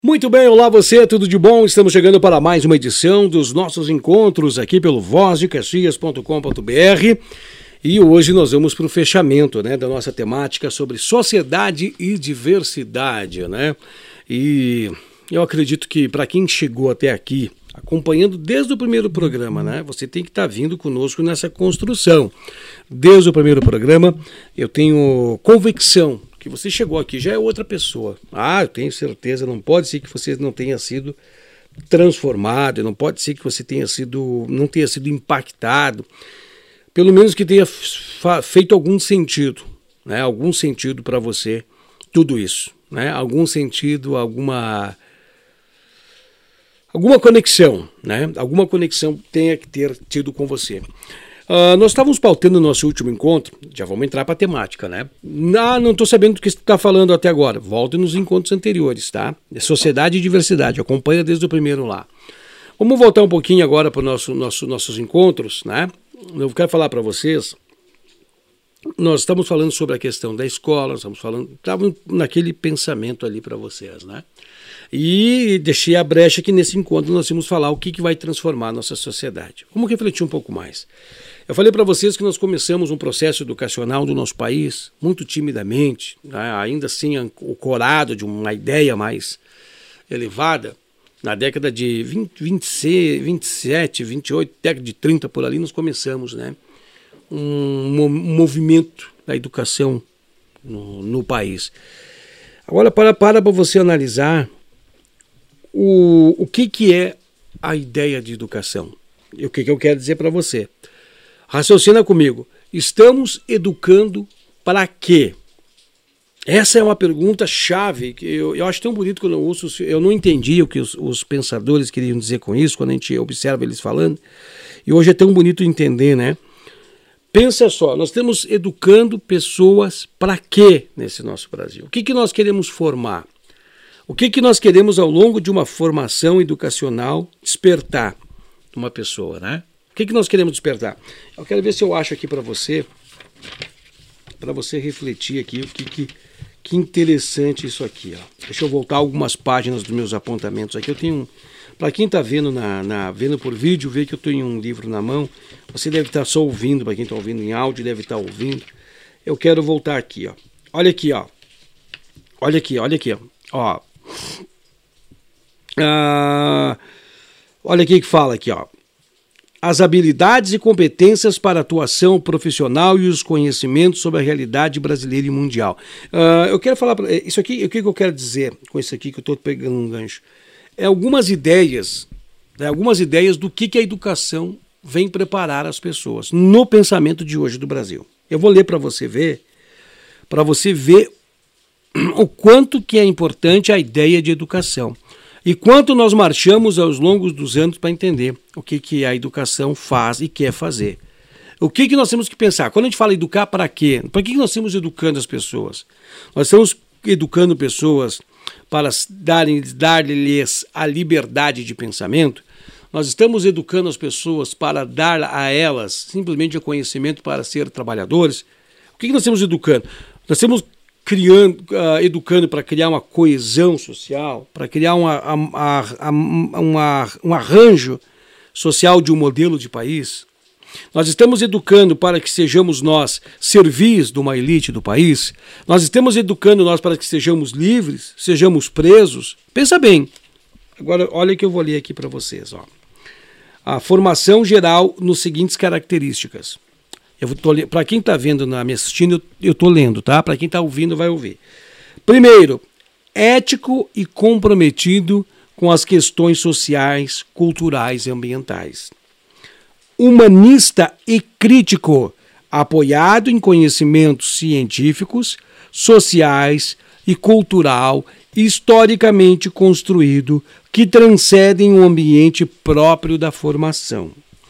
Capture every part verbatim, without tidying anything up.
Muito bem, olá você, tudo de bom? Estamos chegando para mais uma edição dos nossos encontros aqui pelo voz de caxias ponto com ponto b r e hoje nós vamos para o fechamento, né, da nossa temática sobre sociedade e diversidade, né? E eu acredito que para quem chegou até aqui, acompanhando desde o primeiro programa, né, você tem que estar vindo conosco nessa construção. Desde o primeiro programa, eu tenho convicção que você chegou aqui, já é outra pessoa. Ah, eu tenho certeza, não pode ser que você não tenha sido transformado, não pode ser que você tenha sido, não tenha sido impactado, pelo menos que tenha feito algum sentido, né? Algum sentido para você, tudo isso, né? Algum sentido, alguma alguma conexão, né? Alguma conexão tenha que ter tido com você. Uh, nós estávamos pautando o nosso último encontro, já vamos entrar para a temática, né? Ah, não estou sabendo do que você está falando até agora. Volte nos encontros anteriores, tá? Sociedade e diversidade, acompanha desde o primeiro lá. Vamos voltar um pouquinho agora para os nosso, nosso, nossos encontros, né? Eu quero falar para vocês, nós estamos falando sobre a questão da escola, estamos falando, estávamos naquele pensamento ali para vocês, né? E deixei a brecha que nesse encontro nós vamos falar o que, que vai transformar a nossa sociedade. Vamos refletir um pouco mais. Eu falei para vocês que nós começamos um processo educacional do nosso país muito timidamente, né? Ainda assim ancorado de uma ideia mais elevada. Na década de vinte, vinte, vinte e sete, vinte e oito, década de trinta, por ali, nós começamos, né, um movimento da educação no, no país. Agora, para, para você analisar o, o que, que é a ideia de educação. E o que, que eu quero dizer para você. Raciocina comigo. Estamos educando para quê? Essa é uma pergunta chave, que eu, eu acho tão bonito quando eu ouço, eu não entendi o que os, os pensadores queriam dizer com isso, quando a gente observa eles falando, e hoje é tão bonito entender, né? Pensa só, nós estamos educando pessoas para quê nesse nosso Brasil? O que, que nós queremos formar? O que, que nós queremos ao longo de uma formação educacional despertar numa pessoa, né? O que, que nós queremos despertar? Eu quero ver se eu acho aqui para você, para você refletir aqui o que que Que interessante isso aqui, ó. Deixa eu voltar algumas páginas dos meus apontamentos aqui. Eu tenho, para quem está vendo na, na vendo por vídeo, vê que eu tenho um livro na mão. Você deve estar só ouvindo, para quem está ouvindo em áudio, deve estar ouvindo. Eu quero voltar aqui, ó. Olha aqui, ó. Olha aqui, olha aqui, ó. ó. Ah, olha aqui que fala aqui, ó. As habilidades e competências para atuação profissional e os conhecimentos sobre a realidade brasileira e mundial. Uh, eu quero falar, isso aqui, o que eu quero dizer com isso aqui, que eu estou pegando um gancho, é algumas ideias, né, algumas ideias do que, que a educação vem preparar as pessoas no pensamento de hoje do Brasil. Eu vou ler para você ver, para você ver o quanto que é importante a ideia de educação. E quanto nós marchamos aos longos dos anos para entender o que, que a educação faz e quer fazer. O que, que nós temos que pensar? Quando a gente fala educar, para quê? Para que, que nós estamos educando as pessoas? Nós estamos educando pessoas para dar-lhes a liberdade de pensamento? Nós estamos educando as pessoas para dar a elas simplesmente o conhecimento para ser trabalhadores? O que, que nós estamos educando? Nós estamos criando, uh, educando para criar uma coesão social, para criar uma, uma, uma, uma, um arranjo social de um modelo de país. Nós estamos educando para que sejamos nós servis de uma elite do país. Nós estamos educando nós para que sejamos livres, sejamos presos. Pensa bem. Agora, olha que eu vou ler aqui para vocês. Ó. A formação geral nos seguintes características. Para quem está vendo, me assistindo, eu estou lendo, tá? Para quem está ouvindo, vai ouvir. Primeiro, ético e comprometido com as questões sociais, culturais e ambientais. Humanista e crítico, apoiado em conhecimentos científicos, sociais e cultural, historicamente construído, que transcendem o ambiente próprio da formação.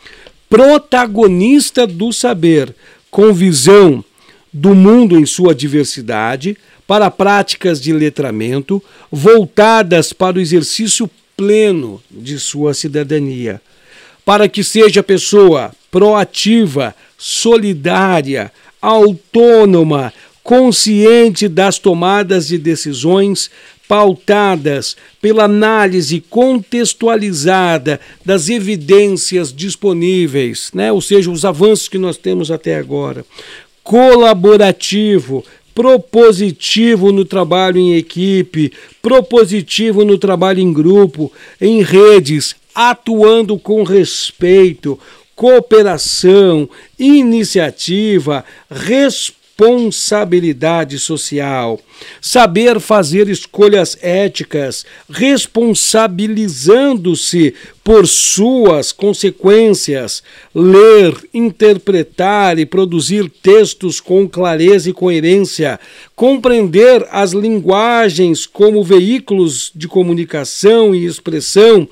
Protagonista do saber, com visão do mundo em sua diversidade, para práticas de letramento, voltadas para o exercício pleno de sua cidadania, para que seja pessoa proativa, solidária, autônoma, consciente das tomadas de decisões, pautadas pela análise contextualizada das evidências disponíveis, né? Ou seja, os avanços que nós temos até agora. Colaborativo, propositivo no trabalho em equipe, propositivo no trabalho em grupo, em redes, atuando com respeito, cooperação, iniciativa, responsabilidade social, saber fazer escolhas éticas, responsabilizando-se por suas consequências, ler, interpretar e produzir textos com clareza e coerência, compreender as linguagens como veículos de comunicação e expressão,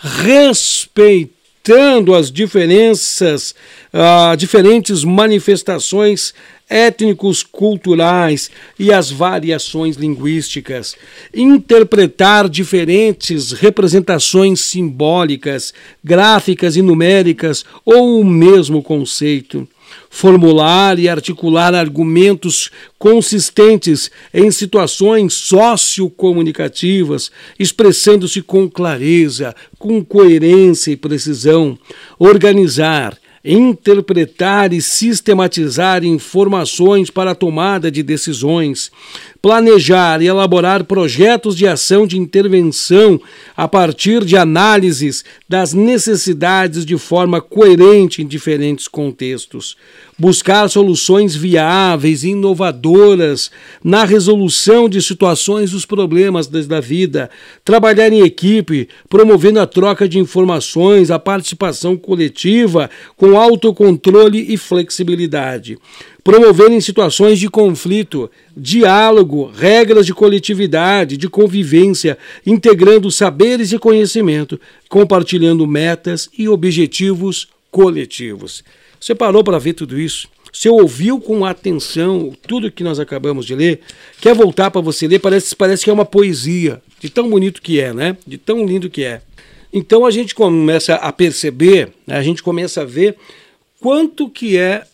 respeitando as diferenças, uh, diferentes manifestações étnicos, culturais e as variações linguísticas, interpretar diferentes representações simbólicas, gráficas e numéricas ou o mesmo conceito, formular e articular argumentos consistentes em situações sociocomunicativas, expressando-se com clareza, com coerência e precisão, organizar, interpretar e sistematizar informações para a tomada de decisões, planejar e elaborar projetos de ação de intervenção a partir de análises das necessidades de forma coerente em diferentes contextos, buscar soluções viáveis e inovadoras na resolução de situações dos problemas da vida, trabalhar em equipe, promovendo a troca de informações, a participação coletiva com autocontrole e flexibilidade, promover em situações de conflito, diálogo, regras de coletividade, de convivência, integrando saberes e conhecimento, compartilhando metas e objetivos coletivos. Você parou para ver tudo isso? Você ouviu com atenção tudo que nós acabamos de ler? Quer voltar para você ler? Parece, parece que é uma poesia, de tão bonito que é, né? De tão lindo que é. Então a gente começa a perceber, a gente começa a ver quanto que é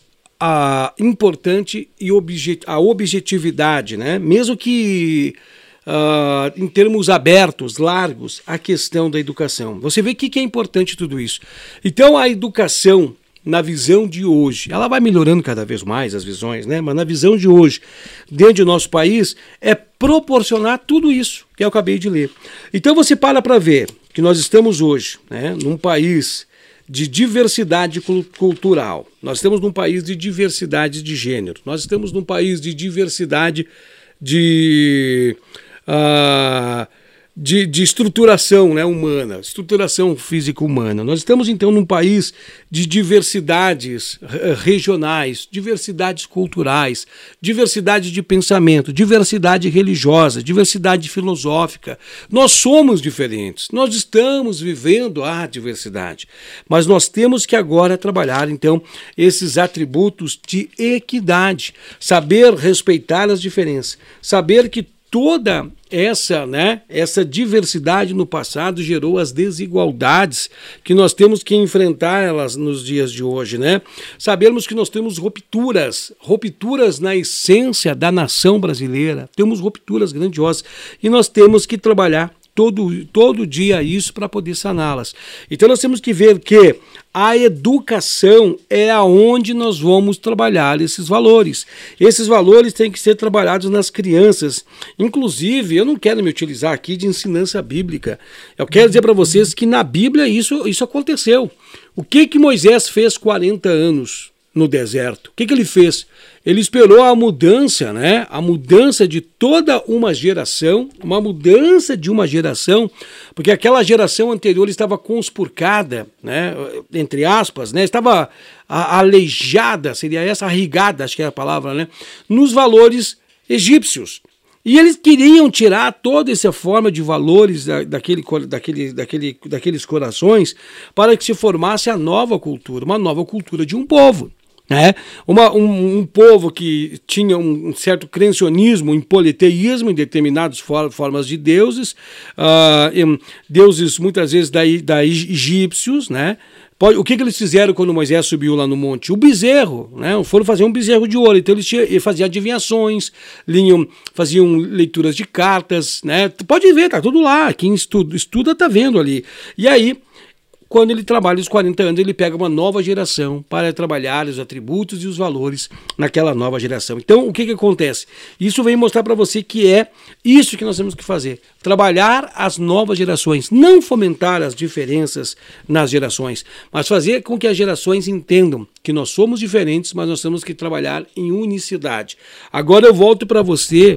a importante e objet, a objetividade, né? Mesmo que uh, em termos abertos, largos, a questão da educação. Você vê o que, que é importante tudo isso. Então a educação, na visão de hoje, ela vai melhorando cada vez mais as visões, né? Mas na visão de hoje, dentro do nosso país, é proporcionar tudo isso que eu acabei de ler. Então você para para ver que nós estamos hoje, né, num país de diversidade cultural, nós estamos num país de diversidade de gênero, nós estamos num país de diversidade de... Uh, De, de estruturação, né, humana, estruturação física humana. Nós estamos, então, num país de diversidades regionais, diversidades culturais, diversidade de pensamento, diversidade religiosa, diversidade filosófica. Nós somos diferentes, nós estamos vivendo a diversidade, mas nós temos que agora trabalhar, então, esses atributos de equidade, saber respeitar as diferenças, saber que toda essa, né, essa diversidade no passado gerou as desigualdades que nós temos que enfrentar elas nos dias de hoje, né? Sabemos que nós temos rupturas, rupturas na essência da nação brasileira, temos rupturas grandiosas e nós temos que trabalhar todo, todo dia isso para poder saná-las. Então nós temos que ver que a educação é aonde nós vamos trabalhar esses valores. Esses valores têm que ser trabalhados nas crianças. Inclusive, eu não quero me utilizar aqui de ensinança bíblica. Eu quero dizer para vocês que na Bíblia isso, isso aconteceu. O que que Moisés fez quarenta anos no deserto? O que que ele fez? Ele esperou a mudança, né? A mudança de toda uma geração, uma mudança de uma geração, porque aquela geração anterior estava conspurcada, né? Entre aspas, né? Estava aleijada, seria essa, arrigada, acho que é a palavra, né? Nos valores egípcios. E eles queriam tirar toda essa forma de valores da, daquele, daquele, daquele, daqueles corações para que se formasse a nova cultura, uma nova cultura de um povo. né? Uma, um, um povo que tinha um, um certo creacionismo, um politeísmo em determinadas for, formas de deuses, uh, em, deuses muitas vezes da, da egípcios, né? O que, que eles fizeram quando Moisés subiu lá no monte? O bezerro, né? Foram fazer um bezerro de ouro. Então eles, tinham, eles faziam adivinhações, linham, faziam leituras de cartas, né? Pode ver, tá tudo lá. Quem estuda, estuda tá vendo ali. E aí, quando ele trabalha os quarenta anos, ele pega uma nova geração para trabalhar os atributos e os valores naquela nova geração. Então, o que, que acontece? Isso vem mostrar para você que é isso que nós temos que fazer. Trabalhar as novas gerações, não fomentar as diferenças nas gerações, mas fazer com que as gerações entendam que nós somos diferentes, mas nós temos que trabalhar em unicidade. Agora eu volto para você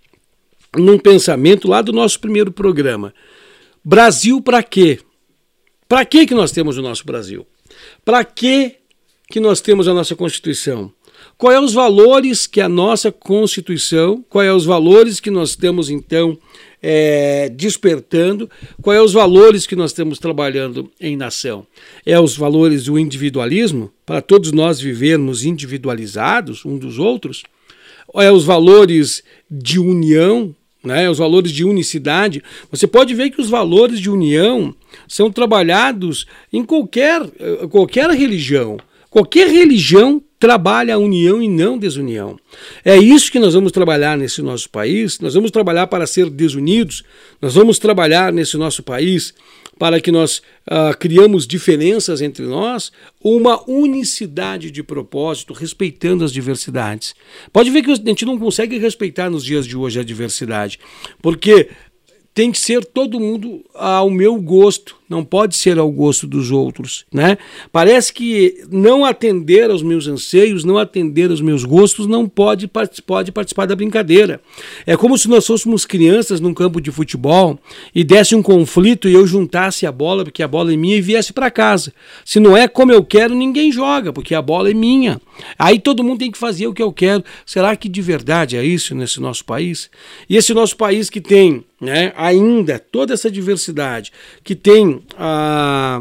num pensamento lá do nosso primeiro programa. Brasil para quê? Para que que nós temos o nosso Brasil? Para que que nós temos a nossa Constituição? Quais são os valores que a nossa Constituição, quais são os valores que nós estamos, então, é, despertando, quais são os valores que nós estamos trabalhando em nação? É os valores do individualismo, para todos nós vivermos individualizados uns dos outros? Ou é os valores de união, né, os valores de unicidade? Você pode ver que os valores de união são trabalhados em qualquer, qualquer religião. Qualquer religião trabalha a união e não desunião. É isso que nós vamos trabalhar nesse nosso país. Nós vamos trabalhar para ser desunidos. Nós vamos trabalhar nesse nosso país para que nós uh, criamos diferenças entre nós, uma unicidade de propósito, respeitando as diversidades. Pode ver que a gente não consegue respeitar nos dias de hoje a diversidade, porque tem que ser todo mundo ao meu gosto, não pode ser ao gosto dos outros, né? Parece que não atender aos meus anseios, não atender aos meus gostos, não pode, pode participar da brincadeira. É como se nós fôssemos crianças num campo de futebol e desse um conflito e eu juntasse a bola, porque a bola é minha, e viesse para casa. Se não é como eu quero, ninguém joga, porque a bola é minha. Aí todo mundo tem que fazer o que eu quero. Será que de verdade é isso nesse nosso país? E esse nosso país que tem, né, ainda toda essa diversidade, que tem ah,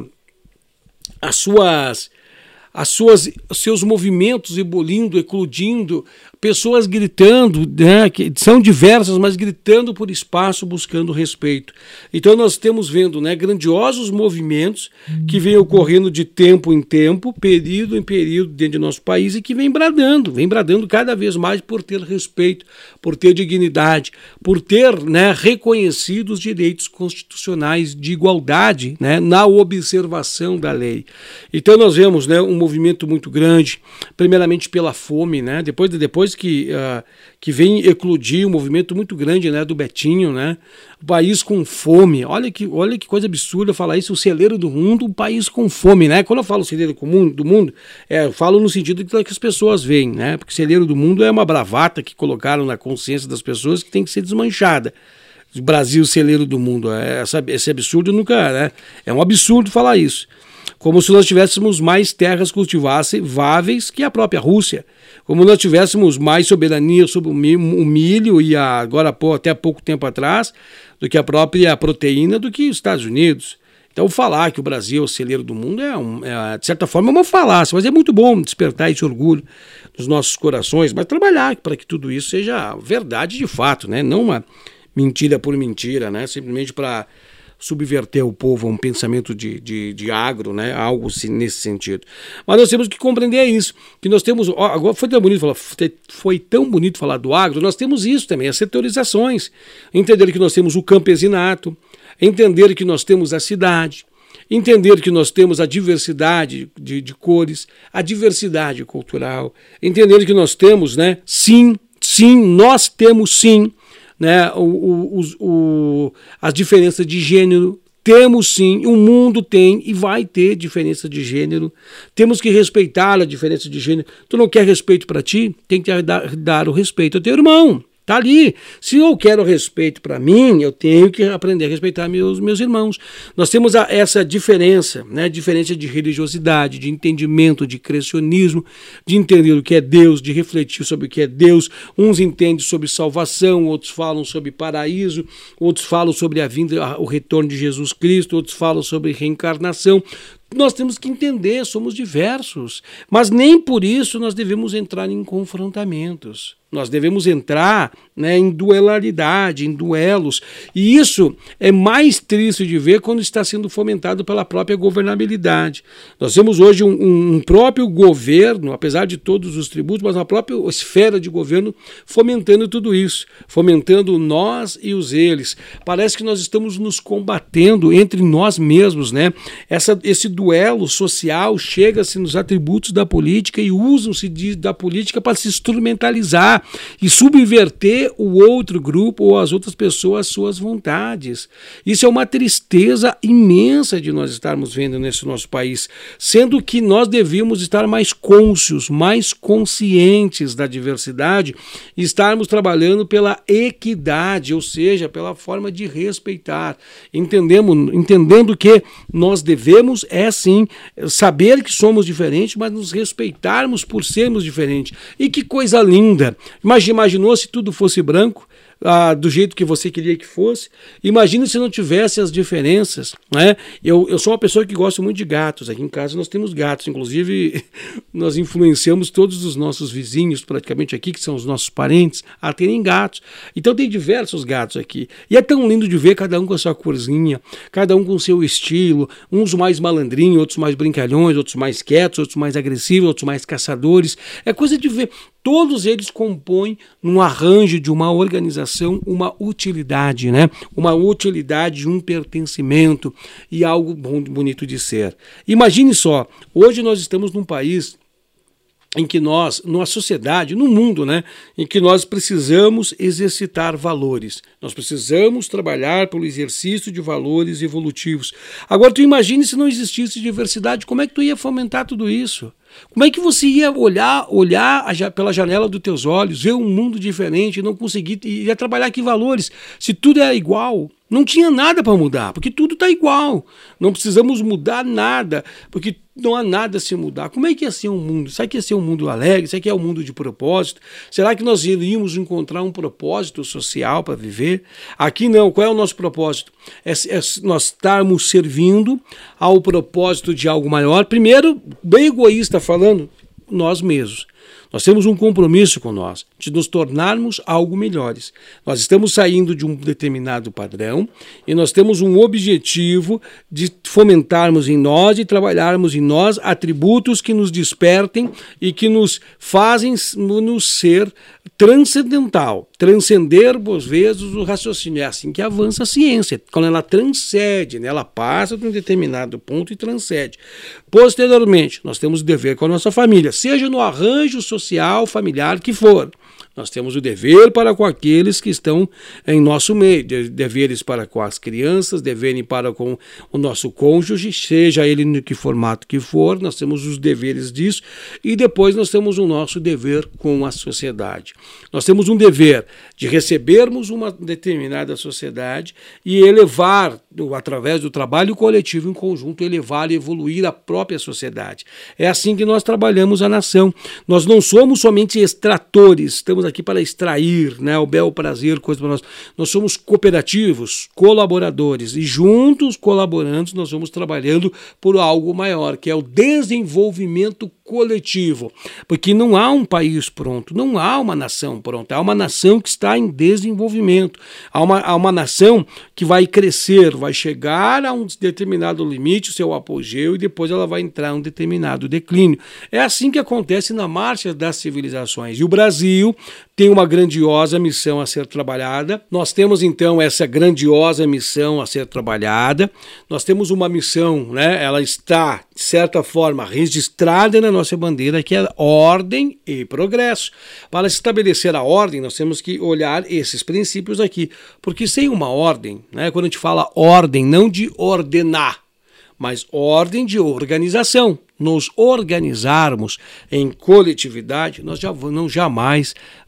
as suas, as suas, os seus movimentos ebulindo, eclodindo, pessoas gritando, né, que são diversas, mas gritando por espaço, buscando respeito. Então nós temos vendo, né, grandiosos movimentos que vêm ocorrendo de tempo em tempo, período em período dentro do nosso país, e que vem bradando, vem bradando cada vez mais por ter respeito, por ter dignidade, por ter, né, reconhecido os direitos constitucionais de igualdade, né, na observação da lei. Então nós vemos, né, um movimento muito grande, primeiramente pela fome, né, depois, depois que, uh, que vem eclodir um movimento muito grande, né, do Betinho, né, o país com fome. Olha que, olha que coisa absurda falar isso, o celeiro do mundo, o país com fome, né? Quando eu falo celeiro do mundo, é, eu falo no sentido que as pessoas veem, né? Porque celeiro do mundo é uma bravata que colocaram na consciência das pessoas que tem que ser desmanchada. Brasil, celeiro do mundo, é, essa, esse absurdo nunca, né? É um absurdo falar isso. Como se nós tivéssemos mais terras cultiváveis que a própria Rússia. Como nós tivéssemos mais soberania sobre o milho e a, agora até pouco tempo atrás do que a própria proteína do que os Estados Unidos. Então falar que o Brasil é o celeiro do mundo é, um, é de certa forma uma falácia, mas é muito bom despertar esse orgulho nos nossos corações, mas trabalhar para que tudo isso seja verdade de fato, né? Não uma mentira por mentira, né? Simplesmente para subverter o povo a um pensamento de, de, de agro, né? Algo assim, nesse sentido. Mas nós temos que compreender isso, que nós temos, ó, agora foi tão bonito falar, foi tão bonito falar do agro, nós temos isso também, as setorizações, entender que nós temos o campesinato, entender que nós temos a cidade, entender que nós temos a diversidade de, de cores, a diversidade cultural, entender que nós temos, né, sim, sim, nós temos sim, né, o, o, o, as diferenças de gênero, temos sim, o mundo tem e vai ter diferença de gênero, temos que respeitar a diferença de gênero. Tu não quer respeito para ti? Tem que dar, dar o respeito ao teu irmão. Tá ali. Se eu quero respeito para mim, eu tenho que aprender a respeitar meus, meus irmãos. Nós temos a, essa diferença, né? Diferença de religiosidade, de entendimento, de criacionismo, de entender o que é Deus, de refletir sobre o que é Deus. Uns entendem sobre salvação, outros falam sobre paraíso, outros falam sobre a vinda, o retorno de Jesus Cristo, outros falam sobre reencarnação. nós temos que entender, somos diversos, mas nem por isso nós devemos entrar em confrontamentos. Nós devemos entrar, né, em duelaridade, em duelos. E isso é mais triste de ver quando está sendo fomentado pela própria governabilidade. Nós temos hoje um, um próprio governo, apesar de todos os tributos, mas a própria esfera de governo fomentando tudo isso, fomentando nós e os eles. Parece que nós estamos nos combatendo entre nós mesmos, né? Essa, esse duelo social chega-se nos atributos da política e usam-se de, da política para se instrumentalizar e subverter o outro grupo ou as outras pessoas às suas vontades. Isso é uma tristeza imensa de nós estarmos vendo nesse nosso país, sendo que nós devíamos estar mais cônscios, mais conscientes da diversidade e estarmos trabalhando pela equidade, ou seja, pela forma de respeitar, entendemos, entendendo que nós devemos, é sim, saber que somos diferentes, mas nos respeitarmos por sermos diferentes. E que coisa linda! Mas imaginou se tudo fosse branco, ah, do jeito que você queria que fosse? Imagina se não tivesse as diferenças, né? Eu, eu sou uma pessoa que gosta muito de gatos. Aqui em casa nós temos gatos, inclusive nós influenciamos todos os nossos vizinhos praticamente aqui, que são os nossos parentes, a terem gatos. Então tem diversos gatos aqui. E é tão lindo de ver cada um com a sua corzinha, cada um com o seu estilo, uns mais malandrinhos, outros mais brincalhões, outros mais quietos, outros mais agressivos, outros mais caçadores. É coisa de ver. Todos eles compõem, num arranjo de uma organização, uma utilidade, né? Uma utilidade, um pertencimento e algo bom, bonito de ser. Imagine só, hoje nós estamos num país em que nós, numa sociedade, no mundo, né, em que nós precisamos exercitar valores. Nós precisamos trabalhar pelo exercício de valores evolutivos. Agora, tu imagine se não existisse diversidade, como é que tu ia fomentar tudo isso? Como é que você ia olhar, olhar pela janela dos teus olhos, ver um mundo diferente e não conseguir, ia trabalhar que valores? Se tudo é igual, não tinha nada para mudar, porque tudo está igual. Não precisamos mudar nada, porque não há nada a se mudar. Como é que ia ser um mundo? Será que ia ser um mundo alegre? Será que é um mundo de propósito? Será que nós iríamos encontrar um propósito social para viver? Aqui não. Qual é o nosso propósito? É, é nós estarmos servindo ao propósito de algo maior. Primeiro, bem egoísta falando, nós mesmos. Nós temos um compromisso com nós, de nos tornarmos algo melhores. Nós estamos saindo de um determinado padrão e nós temos um objetivo de fomentarmos em nós e trabalharmos em nós atributos que nos despertem e que nos fazem nos ser transcendental, transcender, por vezes, o raciocínio. É assim que avança a ciência, quando ela transcende, né? Ela passa de um determinado ponto e transcende. Posteriormente, nós temos o dever com a nossa família, seja no arranjo social, familiar, que for. Nós temos o dever para com aqueles que estão em nosso meio, deveres para com as crianças, deveres para com o nosso cônjuge, seja ele no que formato que for, nós temos os deveres disso, e depois nós temos o nosso dever com a sociedade. Nós temos um dever de recebermos uma determinada sociedade e elevar, através do trabalho coletivo em conjunto, elevar e evoluir a própria sociedade. É assim que nós trabalhamos a nação. Nós não somos somente extratores, estamos aqui para extrair, né, o bel prazer, coisa para nós. Nós somos cooperativos, colaboradores, e juntos, colaborando, nós vamos trabalhando por algo maior, que é o desenvolvimento coletivo, porque não há um país pronto, não há uma nação pronta, há uma nação que está em desenvolvimento, há uma, há uma nação que vai crescer, vai chegar a um determinado limite, o seu apogeu, e depois ela vai entrar em um determinado declínio. É assim que acontece na marcha das civilizações, e o Brasil tem uma grandiosa missão a ser trabalhada. Nós temos então essa grandiosa missão a ser trabalhada, nós temos uma missão, né, ela está, de certa forma, registrada na nossa bandeira, que é ordem e progresso. Para estabelecer a ordem, nós temos que olhar esses princípios aqui, porque sem uma ordem, né, quando a gente fala ordem, não de ordenar, mas ordem de organização, nos organizarmos em coletividade, nós já não jamais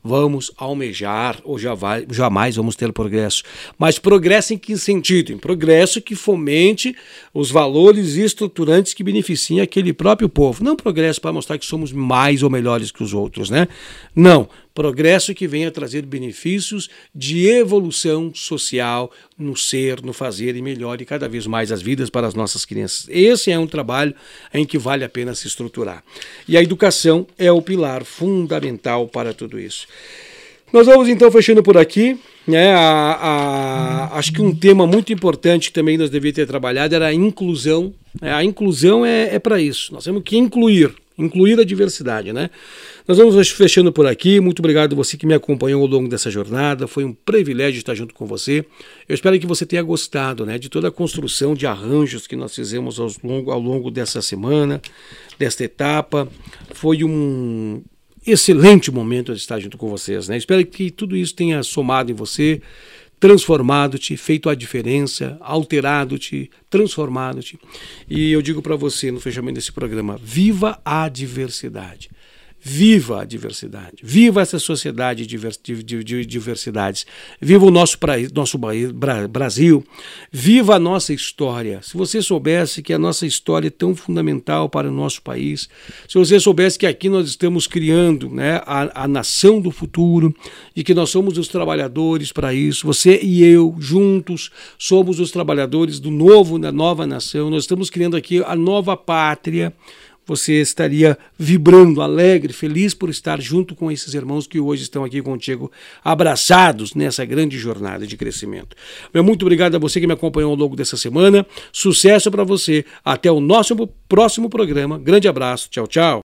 vamos almejar ou já vai, jamais vamos ter progresso. Mas progresso em que sentido? Em progresso que fomente os valores estruturantes que beneficiem aquele próprio povo. Não progresso para mostrar que somos mais ou melhores que os outros, né? Não. Progresso que venha trazer benefícios de evolução social no ser, no fazer e melhore cada vez mais as vidas para as nossas crianças. Esse é um trabalho em que vale a pena se estruturar. E a educação é o pilar fundamental para tudo isso. Nós vamos então fechando por aqui. Né? A, a, acho que um tema muito importante que também nós devíamos ter trabalhado era a inclusão. A inclusão é, é para isso. Nós temos que incluir. Incluir a diversidade, né? Nós vamos fechando por aqui. Muito obrigado a você que me acompanhou ao longo dessa jornada. Foi um privilégio estar junto com você. Eu espero que você tenha gostado, né, de toda a construção de arranjos que nós fizemos ao longo, ao longo dessa semana, desta etapa. Foi um excelente momento de estar junto com vocês, né? Espero que tudo isso tenha somado em você, transformado-te, feito a diferença, alterado-te, transformado-te. E eu digo para você no fechamento desse programa, viva a diversidade. Viva a diversidade, viva essa sociedade de diversidades, viva o nosso, nosso Brasil, viva a nossa história. Se você soubesse que a nossa história é tão fundamental para o nosso país, se você soubesse que aqui nós estamos criando, né, a, a nação do futuro e que nós somos os trabalhadores para isso, você e eu juntos somos os trabalhadores do novo, da nova nação, nós estamos criando aqui a nova pátria. Você estaria vibrando, alegre, feliz por estar junto com esses irmãos que hoje estão aqui contigo, abraçados nessa grande jornada de crescimento. Meu muito obrigado a você que me acompanhou ao longo dessa semana. Sucesso para você. Até o nosso próximo programa. Grande abraço. Tchau, tchau.